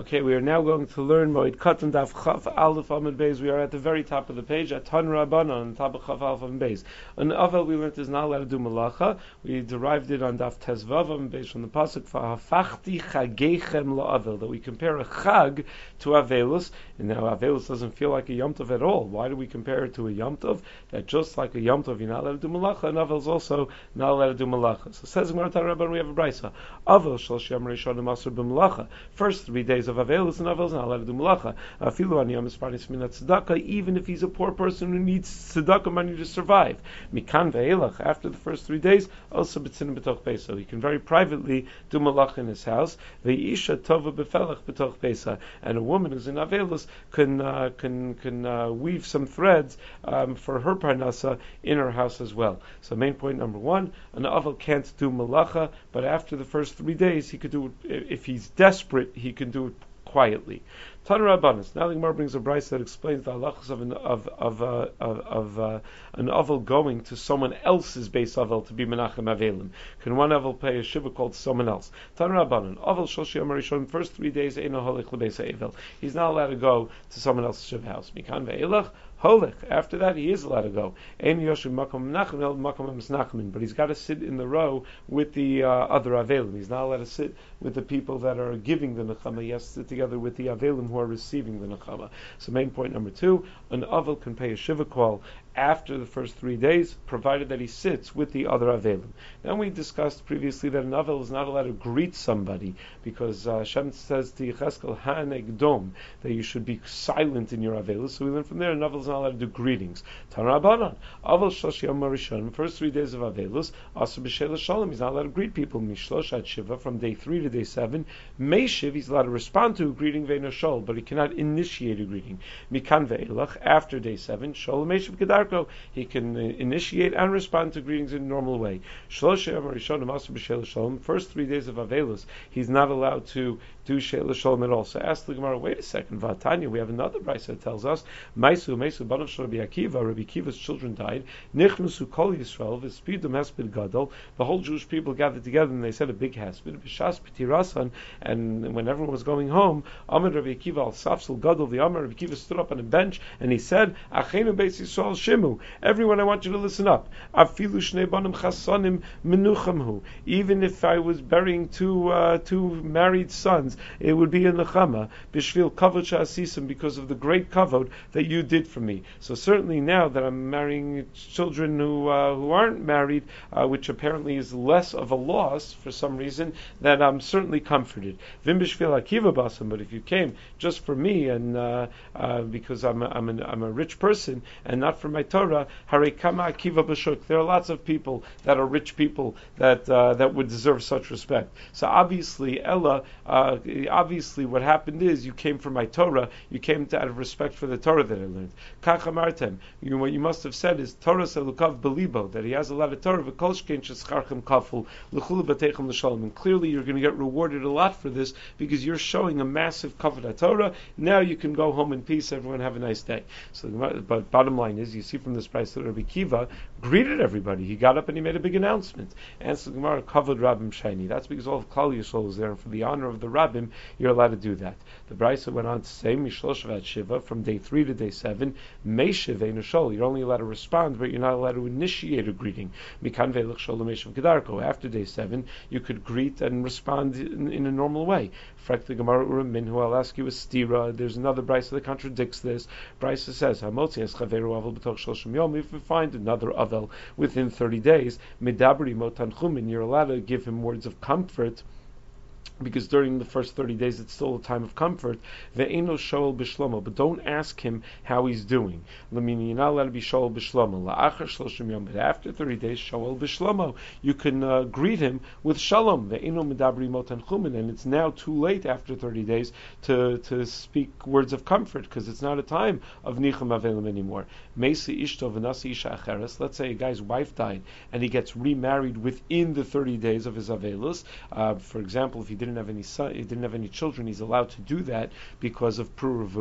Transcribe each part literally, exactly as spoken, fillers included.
Okay, we are now going to learn Moed Katan Daf Chaf Aleph Amud Beis. We are at the very top of the page at Tan Rabbanan on top of Chaf Aleph Amud Beis. An Avel we learned is not allowed to do malacha. We derived it on Daf Tezvav Amud Beis from the pasuk V'hafachti Chageichem LaAvel, that we compare a Chag to Avelus, and now Avelus doesn't feel like a Yom Tov at all. Why do we compare it to a Yom Tov? That just like a Yom Tov you're not allowed to do malacha, and Avel is also not allowed to do malacha. So says Gemara Tan Rabbanan, we have a brisa. Avel shel Shem Rishonim Asur b'malacha. First three days of Avelus, and Avelus not allowed to do malacha. Afilu ani yom esparnis minat tzedakah, even if he's a poor person who needs tzedakah money to survive. Mikan ve'elach, after the first three days, also b'tzinim b'toch beisa. He can very privately do malacha in his house. Ve'isha tova b'felach b'toch beisa. And a woman who's in Avelus can uh, can can uh, weave some threads um, for her parnasa in her house as well. So main point number one, an Avel can't do malacha, but after the first three days, he could do it. If he's desperate, he can do it quietly. Tan Rabbanan. Now the Gemara brings a brayso that explains the halachas of an of of uh, of, of uh, an avel going to someone else's base avel to be menachem avelim. Can one avel pay a shiva called someone else? Tan Rabbanan. Avel shoshi yom rishon, first three days eino holich lebeis avel. He's not allowed to go to someone else's shiva house. Mikan ve'elach holich. After that, he is allowed to go. Ein yoshim makom menachem el makom mesnachmin. But he's got to sit in the row with the uh, other avelim. He's not allowed to sit with the people that are giving the nechama. He has to sit together with the avelim who are receiving the nechama. So main point number two, an avel can pay a shiva call after the first three days, provided that he sits with the other avelim. Now we discussed previously that an avel is not allowed to greet somebody, because uh, Hashem says to Yecheskel, ha'aneg dom, that you should be silent in your avelis. So we learn from there, an avel is not allowed to do greetings. Tan Rabbanan, avel shlosh yom rishon, first three days of avelus, asu b'shel shalom, he's not allowed to greet people, mishlosh ad shiva, from day three to day seven, meishiv, he's allowed to respond to a greeting, ve'no shol, but he cannot initiate a greeting. Mikan ve'elach, after day seven, shol meishiv kedar, he can uh, initiate and respond to greetings in a normal way. First three days of Avelus, he's not allowed to do Sheila Shalom at all. So ask the Gemara, wait a second, Vatanya, we have another brayso that tells us, Maisu, Maisu, Banav Shel Rabbi Akiva, Rabbi Akiva's children died, Nichnusu Kol Yisrael, V'spidum Hesped Gadol, the whole Jewish people gathered together and they said a big Hesped, B'shas P'tirasan, and when everyone was going home, Amar Rabbi Akiva al Safsel Gadol, the Amar Rabbi Akiva stood up on a bench and he said, Achenu Beis Yisrael Shimu, everyone I want you to listen up, Afilu Shnei Banim Chasanim Menuchamhu, even if I was burying two, uh, two married sons, it would be a nechama b'shvil kavod sha'asisim, because of the great kavod that you did for me. So certainly now that I'm marrying children who uh, who aren't married, uh, which apparently is less of a loss for some reason, that I'm certainly comforted. Vim b'shvil akiva basam, but if you came just for me and uh, uh, because I'm a, I'm, an, I'm a rich person and not for my Torah, harei kama akiva b'shuk. There are lots of people that are rich people that uh, that would deserve such respect. So obviously Ella. Uh, Obviously, what happened is you came for my Torah. You came to, out of respect for the Torah that I learned. Kach amartem. You, what you must have said is Torah selukav belibo, that he has a lot of Torah. V'kolshkein shescharchem kaful l'chulu b'teichem l'shalom. And clearly, you're going to get rewarded a lot for this because you're showing a massive kavod Torah. Now you can go home in peace. Everyone have a nice day. So, but bottom line is, you see from this price that Rabbi Kiva greeted everybody. He got up and he made a big announcement. And so the Gemara kavod rabbim shiny. That's because all of Klal Yisrael was there, and for the honor of the rabbim, you're allowed to do that. The Brisa went on to say, Mishlosh Vad Shiva, from day three to day seven, Meishiv Einu Shol, you're only allowed to respond, but you're not allowed to initiate a greeting. Mikan Ve'elach Shol Meishiv Kedarko. After day seven, you could greet and respond in, in a normal way. Frek the Gemara Urim Minhu, I'll ask you a stira. There's another Brisa that contradicts this. Brisa says, Hamotzi Es Chaveru Avel B'toch Shloshim Yom, if you find another Avel within thirty days, Medabri Motan Chumin, you're allowed to give him words of comfort, because during the first thirty days it's still a time of comfort. Ve'eno shoel b'shlomo, but don't ask him how he's doing. L'mini, you're not allowed to be shoel b'shlomo. La'achar shloshim yom, but after thirty days, shoel b'shlomo, you can uh, greet him with shalom. Ve'eno medabri motan chumin, and it's now too late after thirty days to, to speak words of comfort, because it's not a time of nichum avelim anymore. Meisi ishto v'nasi isha acheres, let's say a guy's wife died, and he gets remarried within the thirty days of his avelus. Uh, for example, if he did didn't have any son, he didn't have any children, he's allowed to do that because of pruravu.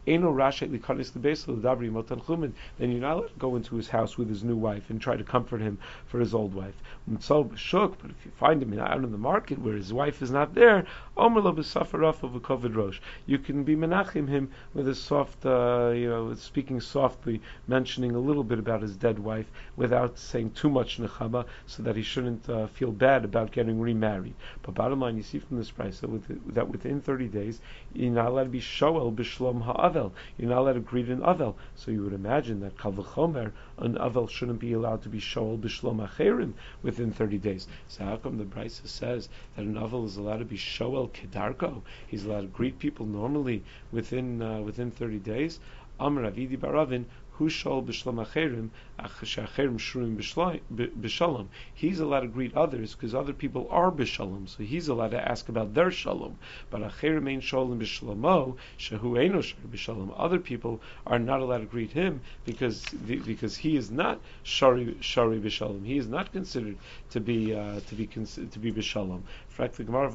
Eno rashet likanis lebeso l'dabri imo tanchumin. Then you're not allowed to go into his house with his new wife and try to comfort him for his old wife. Mutzal b'shuk, but if you find him out in the market where his wife is not there, omer lo b'safaraf of a kovid rosh. You can be menachim him with a soft, uh, you know, speaking softly, mentioning a little bit about his dead wife without saying too much nechama, so that he shouldn't uh, feel bad about getting remarried. But bottom line, you see from this price that, with, that within thirty days, you're not allowed to be shoel b'shlom ha'avel. You're not allowed to greet an avel. So you would imagine that kal v'chomer, an avel shouldn't be allowed to be shoel b'shlom acherim within thirty days. So how come the Brisa says that an avel is allowed to be shoel kedarko? He's allowed to greet people normally within uh, within thirty days. Amar Avidi Baravin, Hu shol b'shlom acherim, acherim shurim b'shalom. He's allowed to greet others because other people are b'shalom, so he's allowed to ask about their shalom. But acherim ain't shalom b'shalomo, shehu eino shar b'shalom. Other people are not allowed to greet him because because he is not shari shari b'shalom. He is not considered to be uh, to be to be b'shalom. From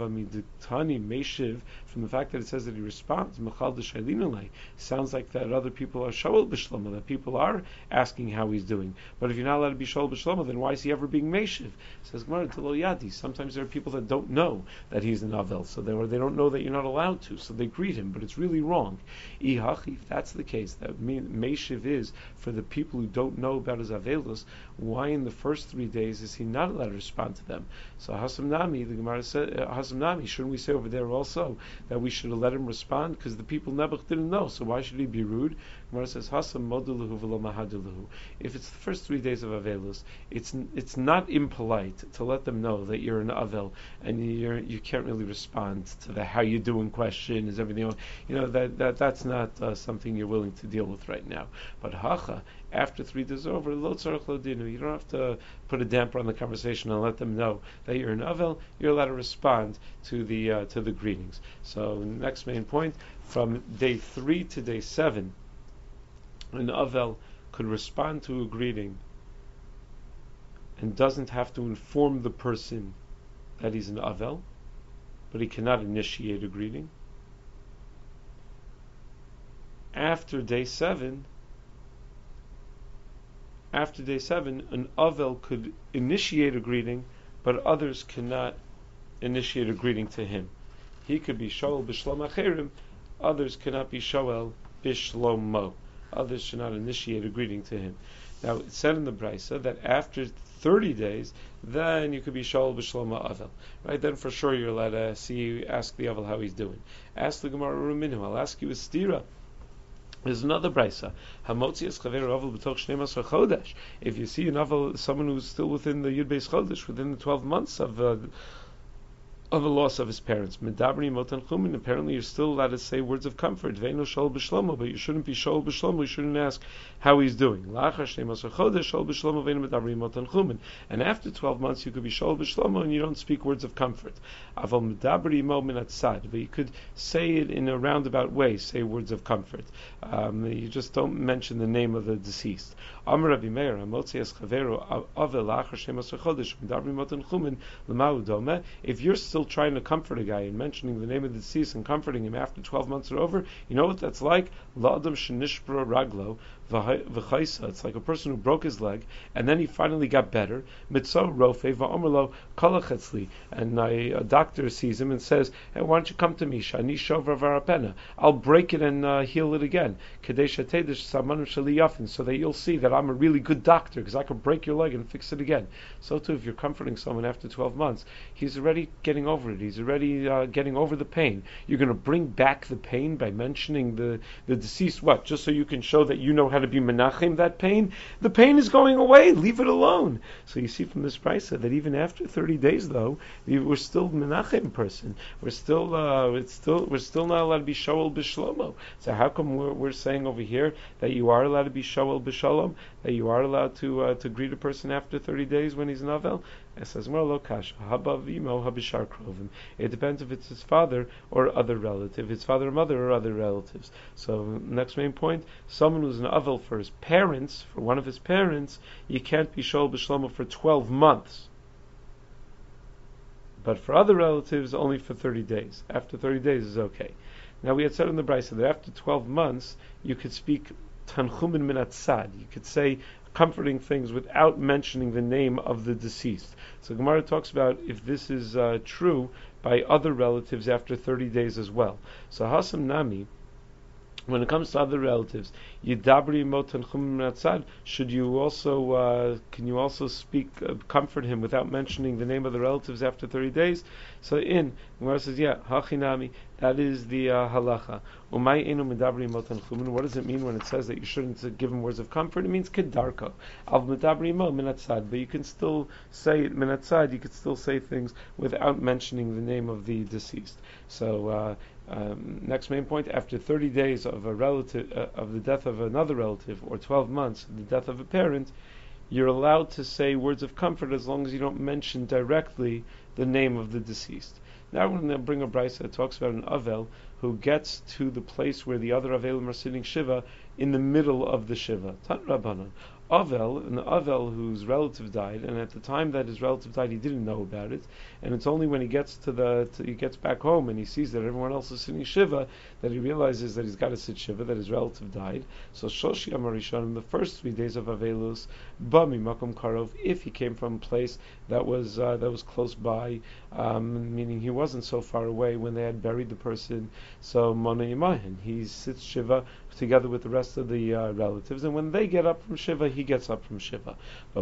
the fact that it says that he responds, sounds like that other people are shoel b'shloma, that people are asking how he's doing. But if you're not allowed to be shoel b'shloma, then why is he ever being meshiv? Says Gemara, Telo Yadi. Sometimes there are people that don't know that he's an avel, so they, or they don't know that you're not allowed to, so they greet him, but it's really wrong. If that's the case, that meshiv is for the people who don't know about his avelus, why in the first three days is he not allowed to respond to them? So Hasam Nami, the Gemara said, uh, Hasam Nami, shouldn't we say over there also that we should have let him respond because the people Nebuch didn't know, so why should he be rude? Gemara says, Hasam moduluhu v'lo mahaduluhu. If it's the first three days of Avelus, it's it's not impolite to let them know that you're an Avel and you're you can't really respond to the how you doing question, is everything, you know, that, that that's not uh, something you're willing to deal with right now. But Hacha, after three days over, lo tzarich lo dinu. You don't have to put a damper on the conversation and let them know that you're an avel. You're allowed to respond to the uh, to the greetings. So next main point, from day three to day seven, an avel could respond to a greeting and doesn't have to inform the person that he's an avel, but he cannot initiate a greeting. After day seven. After day seven, an avel could initiate a greeting, but others cannot initiate a greeting to him. He could be shoel b'shlom acherim, others cannot be shoel b'shlomo. Others should not initiate a greeting to him. Now, it said in the Brisa that after thirty days, then you could be shoel b'shlomo avel. Right? Then for sure you're allowed to see, ask the avel how he's doing. Ask the Gemara Ruminu, I'll ask you a stira. There's another brisa. Hamotzias chaver avel b'toch shnei masar chodesh. If you see an avel, someone who's still within the Yud Beis Chodesh, within the twelve months of uh, of a loss of his parents, medabri motan chumin. Apparently, you're still allowed to say words of comfort. Ve'eno shol b'shlomo, but you shouldn't be shol b'shlomo. You shouldn't ask how he's doing. La'achar shnei masar chodesh shol b'shlomo ve'eno medabri motan chumin. And after twelve months, you could be shol b'shlomo, and you don't speak words of comfort. Aval medabri mo min atzad, but you could say it in a roundabout way. Say words of comfort. Um, you just don't mention the name of the deceased. Amar Rabbi Meir, Hamotzias chaveru avel la'achar shnei masar chodesh medabri motan chumin l'ma'u domeh. If you're still trying to comfort a guy and mentioning the name of the deceased and comforting him after twelve months are over, you know what that's like? La'adam shenishbra raglo v'chaisa. It's like a person who broke his leg and then he finally got better. Mitzvah rofe va'omerlo kalachetzli. And a doctor sees him and says, hey, why don't you come to me? Shani shovra varapena. I'll break it and uh, heal it again. Kadesha tedish samanum shaliyafin. So that you'll see that I'm a really good doctor because I can break your leg and fix it again. So too, if you're comforting someone after twelve months, he's already getting over it. He's already uh, getting over the pain. You're going to bring back the pain by mentioning the, the deceased, what? Just so you can show that you know how to be menachem that pain? The pain is going away. Leave it alone. So you see from this brisa that even after thirty days, though, we're still menachem person. We're still, uh, it's still, we're still not allowed to be shoel b'shlomo. So how come we're, we're saying over here that you are allowed to be shoel b'shalom? That you are allowed to uh, to greet a person after thirty days when he's an avel? It says, it depends if it's his father or other relative, his father or mother or other relatives. So next main point, someone who's an avel for his parents, for one of his parents, you can't be shoel b'shlomo for twelve months. But for other relatives, only for thirty days. After thirty days is okay. Now we had said in the Brisa that after twelve months you could speak tanchumin min atzad. You could say comforting things without mentioning the name of the deceased. So Gemara talks about if this is uh, true by other relatives after thirty days as well. So Hasam Nami, when it comes to other relatives, Yidabri Motan Chum, should you also uh, can you also speak uh, comfort him without mentioning the name of the relatives after thirty days? So in Gemara says, yeah, Hachinami, that is the uh, halacha. Umay enu medabri motan chumin. What does it mean when it says that you shouldn't give him words of comfort? It means kedarko. Al medabri mo minatzad, but you can still say it minatzad. You could still say things without mentioning the name of the deceased. So. Uh, Um, next main point: after thirty days of a relative uh, of the death of another relative, or twelve months of the death of a parent, you're allowed to say words of comfort as long as you don't mention directly the name of the deceased. Now we're going to bring a brisa that talks about an avel who gets to the place where the other avelim are sitting shiva in the middle of the shiva. Tan Rabbanan. Avel, an Avel whose relative died, and at the time that his relative died, he didn't know about it, and it's only when he gets to the to, he gets back home and he sees that everyone else is sitting shiva that he realizes that he's got to sit shiva, that his relative died. So Shoshi Amarishon, in the first three days of Avelus, Bami Makom Karov, if he came from a place that was uh, that was close by, um, meaning he wasn't so far away when they had buried the person, so Mona Imahin, he sits shiva together with the rest of the uh, relatives, and when they get up from shiva, he gets up from shiva. But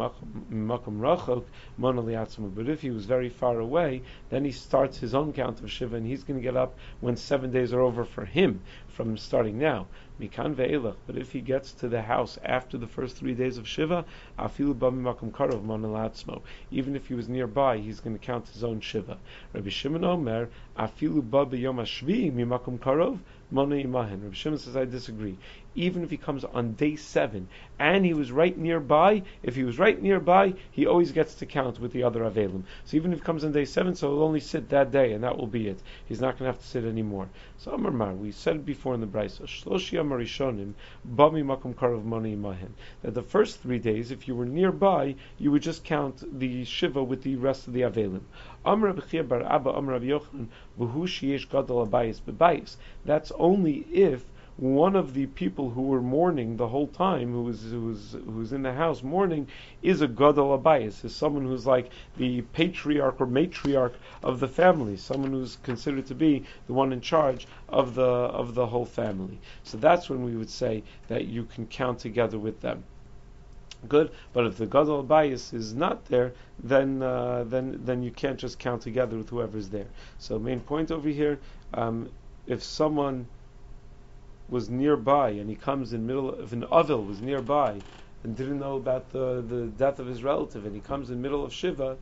if he was very far away, then he starts his own count of shiva, and he's going to get up when seven days are over for him from starting now. Mikan ve'elach. But if he gets to the house after the first three days of shiva, afilu bami makom karov monalatzmo. Even if he was nearby, he's going to count his own shiva. Rabbi Shimon Omer, afilu ba b'yom hashvi mi makom karov mona imahen. Rabbi Shimon says, I disagree. Even if he comes on day seven and he was right nearby, if he was right nearby, he always gets to count with the other avelim. So even if he comes on day seven, so he'll only sit that day, and that will be it. He's not going to have to sit anymore. So Amar Mar, we said before in the Brisa, Shloshi Amarishonim, Bami Makom Karov Moni Imahen, that the first three days, if you were nearby, you would just count the shiva with the rest of the avelim. Amar B'chia Bar Abba Amar Rabbi Yochanan, V'hu Sheyesh Gadol Abayis B'Bayis. That's only if one of the people who were mourning the whole time, who was who was who's in the house mourning, is a gadol abayis, is someone who's like the patriarch or matriarch of the family, someone who's considered to be the one in charge of the of the whole family. So that's when we would say that you can count together with them. Good, but if the gadol abayis is not there, then uh, then then you can't just count together with whoever's there. So main point over here, um, if someone was nearby and he comes in middle of an Avil was nearby and didn't know about the, the death of his relative, and he comes in middle of Shiva,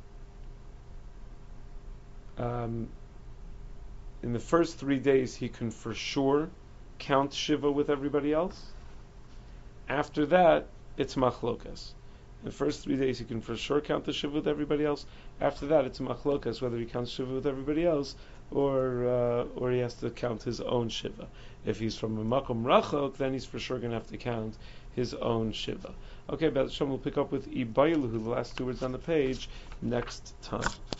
um, in the first three days he can for sure count Shiva with everybody else. After that, it's machlokas. In the first three days he can for sure count the Shiva with everybody else. After that, it's machlokas whether he counts Shiva with everybody else or uh, or he has to count his own Shiva. If he's from a Makom Rachok, then he's for sure going to have to count his own Shiva. Okay, B'ezras Hashem, we'll pick up with Ibayluhu, the last two words on the page, next time.